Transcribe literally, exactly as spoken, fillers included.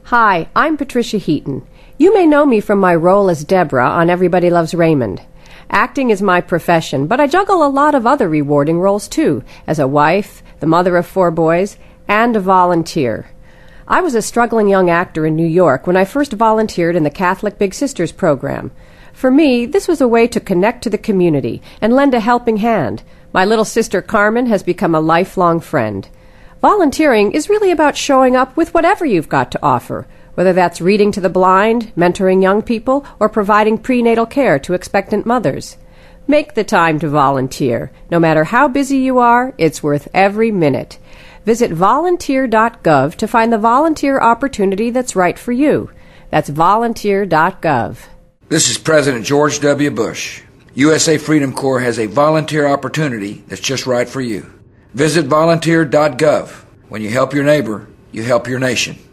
Hi, I'm Patricia Heaton. You may know me from my role as Deborah on Everybody Loves Raymond. Acting is my profession, but I juggle a lot of other rewarding roles too, as a wife, the mother of four boys, and a volunteer. I was a struggling young actor in New York when I first volunteered in the Catholic Big Sisters program. For me, this was a way to connect to the community and lend a helping hand. My little sister Carmen has become a lifelong friend. Volunteering is really about showing up with whatever you've got to offer, whether that's reading to the blind, mentoring young people, or providing prenatal care to expectant mothers. Make the time to volunteer. No matter how busy you are, it's worth every minute. Visit volunteer dot gov to find the volunteer opportunity that's right for you. That's volunteer dot gov. This is President George W. Bush. U S A Freedom Corps has a volunteer opportunity that's just right for you. Visit volunteer dot gov. When you help your neighbor, you help your nation.